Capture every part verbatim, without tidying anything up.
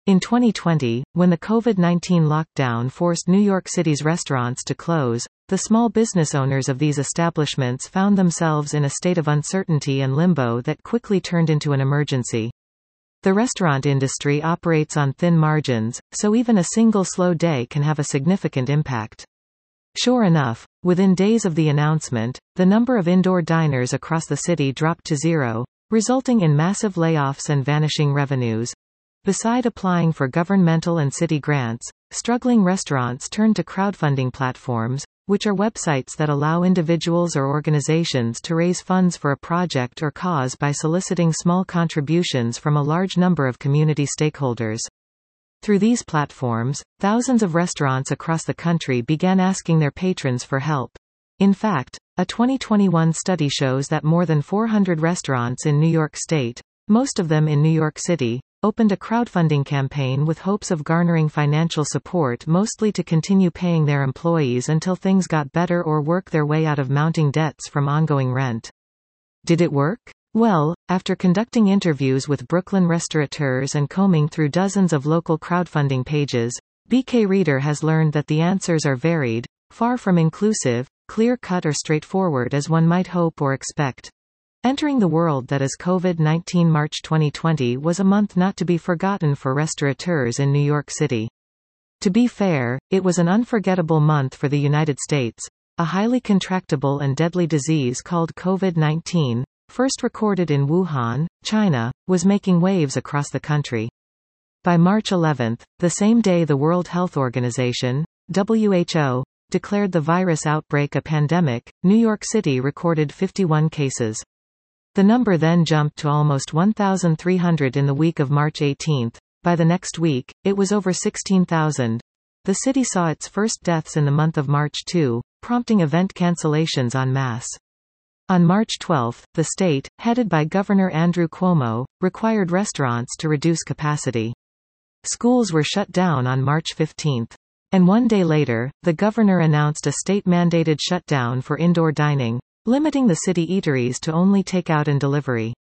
In twenty twenty, when the COVID nineteen lockdown forced New York City's restaurants to close, the small business owners of these establishments found themselves in a state of uncertainty and limbo that quickly turned into an emergency. The restaurant industry operates on thin margins, so even a single slow day can have a significant impact. Sure enough, within days of the announcement, the number of indoor diners across the city dropped to zero, resulting in massive layoffs and vanishing revenues. Beside applying for governmental and city grants, struggling restaurants turned to crowdfunding platforms, which are websites that allow individuals or organizations to raise funds for a project or cause by soliciting small contributions from a large number of community stakeholders. Through these platforms, thousands of restaurants across the country began asking their patrons for help. In fact, a twenty twenty-one study shows that more than four hundred restaurants in New York State, most of them in New York City, opened a crowdfunding campaign with hopes of garnering financial support, mostly to continue paying their employees until things got better or work their way out of mounting debts from ongoing rent. Did it work? Well, after conducting interviews with Brooklyn restaurateurs and combing through dozens of local crowdfunding pages, B K Reader has learned that the answers are varied, far from inclusive, clear-cut or straightforward as one might hope or expect. Entering the world that is COVID nineteen, March twenty twenty was a month not to be forgotten for restaurateurs in New York City. To be fair, it was an unforgettable month for the United States. A highly contractable and deadly disease called COVID nineteen, first recorded in Wuhan, China, was making waves across the country. By March eleventh, the same day the World Health Organization, W H O, declared the virus outbreak a pandemic, New York City recorded fifty-one cases. The number then jumped to almost one thousand three hundred in the week of March eighteenth. By the next week, it was over sixteen thousand. The city saw its first deaths in the month of March too, prompting event cancellations en masse. On March twelfth, the state, headed by Governor Andrew Cuomo, required restaurants to reduce capacity. Schools were shut down on March fifteenth. And one day later, the governor announced a state-mandated shutdown for indoor dining, limiting the city eateries to only takeout and delivery.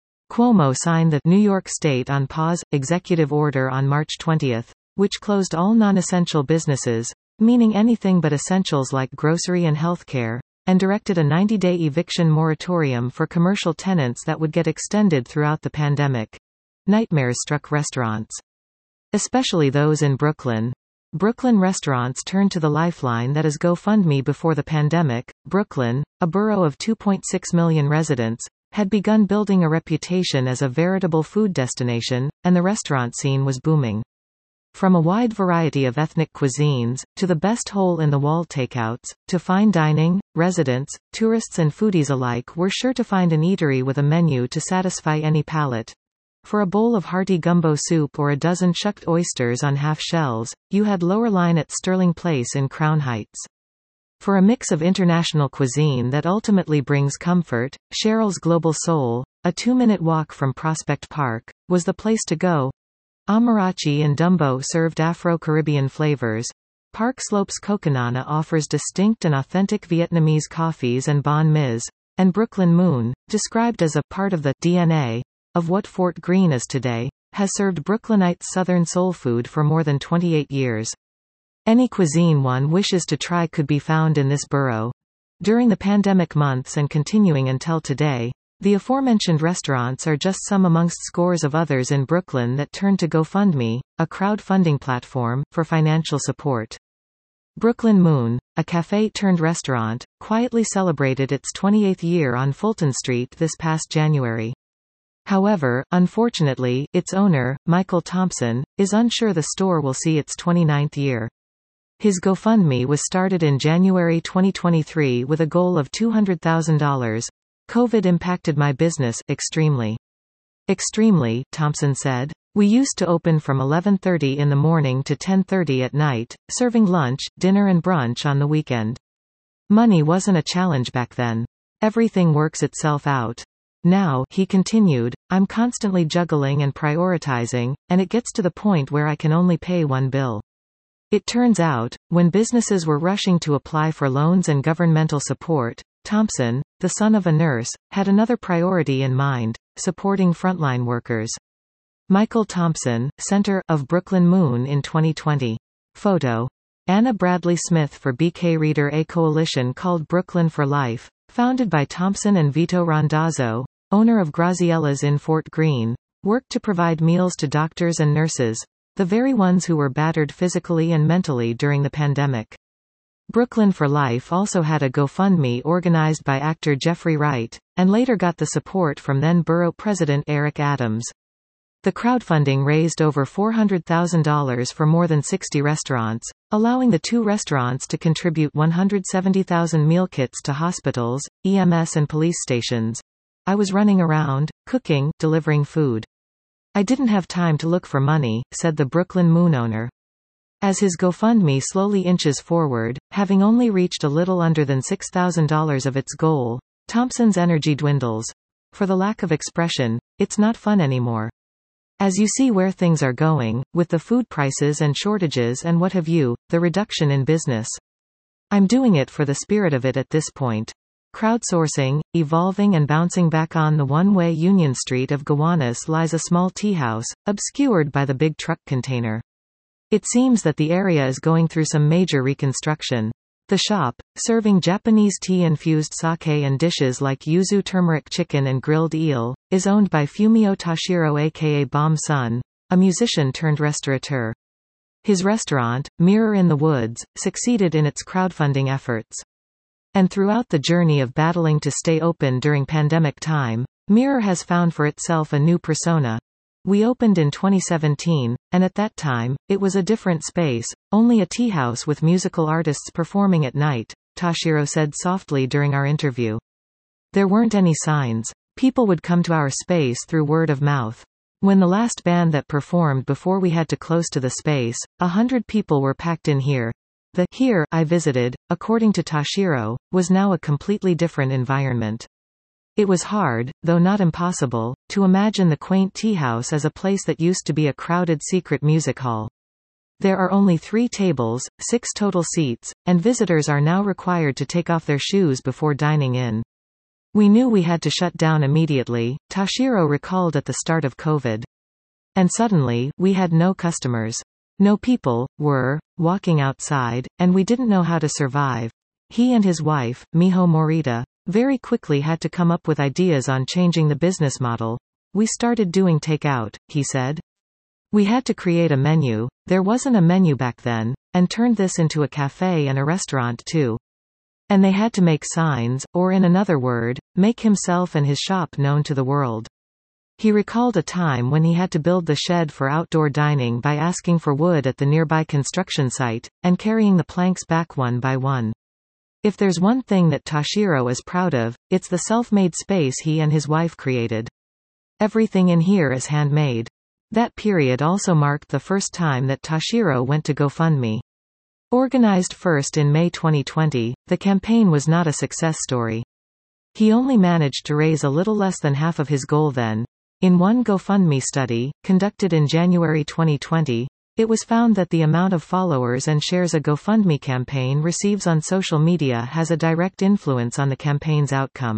Cuomo signed the New York State on Pause executive order on March twentieth, which closed all non-essential businesses, meaning anything but essentials like grocery and healthcare, and directed a ninety-day eviction moratorium for commercial tenants that would get extended throughout the pandemic. Nightmares struck restaurants, especially those in Brooklyn. Brooklyn restaurants turned to the lifeline that is GoFundMe. Before the pandemic, Brooklyn, a borough of two point six million residents, had begun building a reputation as a veritable food destination, and the restaurant scene was booming. From a wide variety of ethnic cuisines, to the best hole-in-the-wall takeouts, to fine dining, residents, tourists and foodies alike were sure to find an eatery with a menu to satisfy any palate. For a bowl of hearty gumbo soup or a dozen shucked oysters on half shells, you had lower line at Sterling Place in Crown Heights. For a mix of international cuisine that ultimately brings comfort, Cheryl's Global Soul, a two-minute walk from Prospect Park, was the place to go. Amarachi and Dumbo served Afro-Caribbean flavors. Park Slope's Coconana offers distinct and authentic Vietnamese coffees and banh mi's, and Brooklyn Moon, described as a part of the D N A of what Fort Greene is today, has served Brooklynites Southern soul food for more than twenty-eight years. Any cuisine one wishes to try could be found in this borough. During the pandemic months and continuing until today, the aforementioned restaurants are just some amongst scores of others in Brooklyn that turned to GoFundMe, a crowdfunding platform, for financial support. Brooklyn Moon, a cafe-turned-restaurant, quietly celebrated its twenty-eighth year on Fulton Street this past January. However, unfortunately, its owner, Michael Thompson, is unsure the store will see its twenty-ninth year. His GoFundMe was started in January twenty twenty-three with a goal of two hundred thousand dollars. COVID impacted my business extremely. Extremely, Thompson said. We used to open from eleven thirty in the morning to ten thirty at night, serving lunch, dinner and brunch on the weekend. Money wasn't a challenge back then. Everything works itself out. Now, he continued, I'm constantly juggling and prioritizing, and it gets to the point where I can only pay one bill. It turns out, when businesses were rushing to apply for loans and governmental support, Thompson, the son of a nurse, had another priority in mind: supporting frontline workers. Michael Thompson, center of Brooklyn Moon in twenty twenty. Photo. Anna Bradley Smith for B K Reader. A coalition called Brooklyn for Life, founded by Thompson and Vito Randazzo, owner of Graziella's in Fort Greene, worked to provide meals to doctors and nurses, the very ones who were battered physically and mentally during the pandemic. Brooklyn for Life also had a GoFundMe organized by actor Jeffrey Wright, and later got the support from then Borough President Eric Adams. The crowdfunding raised over four hundred thousand dollars for more than sixty restaurants, allowing the two restaurants to contribute one hundred seventy thousand meal kits to hospitals, E M S and police stations. I was running around, cooking, delivering food. I didn't have time to look for money, said the Brooklyn Moon owner. As his GoFundMe slowly inches forward, having only reached a little under than six thousand dollars of its goal, Thompson's energy dwindles. For the lack of expression, it's not fun anymore. As you see where things are going, with the food prices and shortages and what have you, the reduction in business. I'm doing it for the spirit of it at this point. Crowdsourcing, evolving and bouncing back. On the one-way Union Street of Gowanus lies a small tea house, obscured by the big truck container. It seems that the area is going through some major reconstruction. The shop, serving Japanese tea-infused sake and dishes like yuzu turmeric chicken and grilled eel, is owned by Fumio Tashiro aka Bomb Sun, a musician turned restaurateur. His restaurant, Mirror in the Woods, succeeded in its crowdfunding efforts. And throughout the journey of battling to stay open during pandemic time, Mirror has found for itself a new persona. We opened in twenty seventeen, and at that time, it was a different space, only a tea house with musical artists performing at night, Tashiro said softly during our interview. There weren't any signs. People would come to our space through word of mouth. When the last band that performed before we had to close to the space, a hundred people were packed in here. The here I visited, according to Tashiro, was now a completely different environment. It was hard, though not impossible, to imagine the quaint tea house as a place that used to be a crowded secret music hall. There are only three tables, six total seats, and visitors are now required to take off their shoes before dining in. We knew we had to shut down immediately, Tashiro recalled at the start of COVID. And suddenly, we had no customers. No people were walking outside, and we didn't know how to survive. He and his wife, Miho Morita, very quickly had to come up with ideas on changing the business model. We started doing takeout, he said. We had to create a menu, there wasn't a menu back then, and turned this into a cafe and a restaurant too. And they had to make signs, or in another word, make himself and his shop known to the world. He recalled a time when he had to build the shed for outdoor dining by asking for wood at the nearby construction site, and carrying the planks back one by one. If there's one thing that Tashiro is proud of, it's the self-made space he and his wife created. Everything in here is handmade. That period also marked the first time that Tashiro went to GoFundMe. Organized first in May twenty twenty, the campaign was not a success story. He only managed to raise a little less than half of his goal then. In one GoFundMe study, conducted in January twenty twenty, it was found that the amount of followers and shares a GoFundMe campaign receives on social media has a direct influence on the campaign's outcome.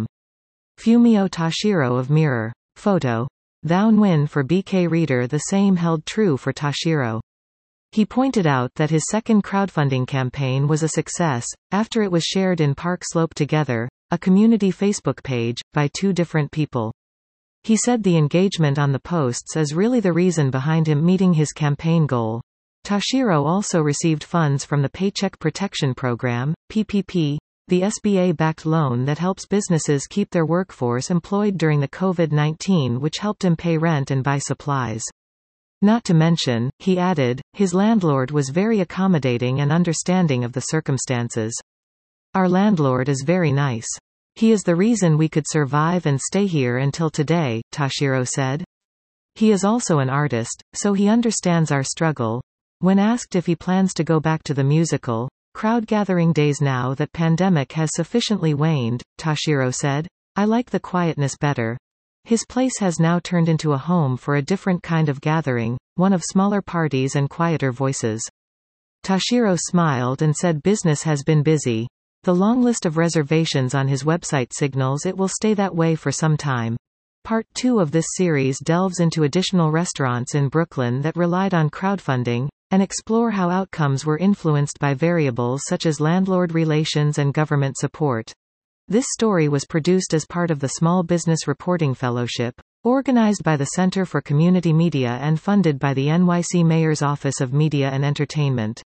Fumio Tashiro of Mirror. Photo. Downwin for B K Reader. The same held true for Tashiro. He pointed out that his second crowdfunding campaign was a success, after it was shared in Park Slope Together, a community Facebook page, by two different people. He said the engagement on the posts is really the reason behind him meeting his campaign goal. Tashiro also received funds from the Paycheck Protection Program, P P P, the S B A-backed loan that helps businesses keep their workforce employed during the COVID nineteen, which helped him pay rent and buy supplies. Not to mention, he added, his landlord was very accommodating and understanding of the circumstances. Our landlord is very nice. He is the reason we could survive and stay here until today, Tashiro said. He is also an artist, so he understands our struggle. When asked if he plans to go back to the musical, crowd gathering days now that pandemic has sufficiently waned, Tashiro said, I like the quietness better. His place has now turned into a home for a different kind of gathering, one of smaller parties and quieter voices. Tashiro smiled and said business has been busy. The long list of reservations on his website signals it will stay that way for some time. Part two of this series delves into additional restaurants in Brooklyn that relied on crowdfunding, and explore how outcomes were influenced by variables such as landlord relations and government support. This story was produced as part of the Small Business Reporting Fellowship, organized by the Center for Community Media and funded by the N Y C Mayor's Office of Media and Entertainment.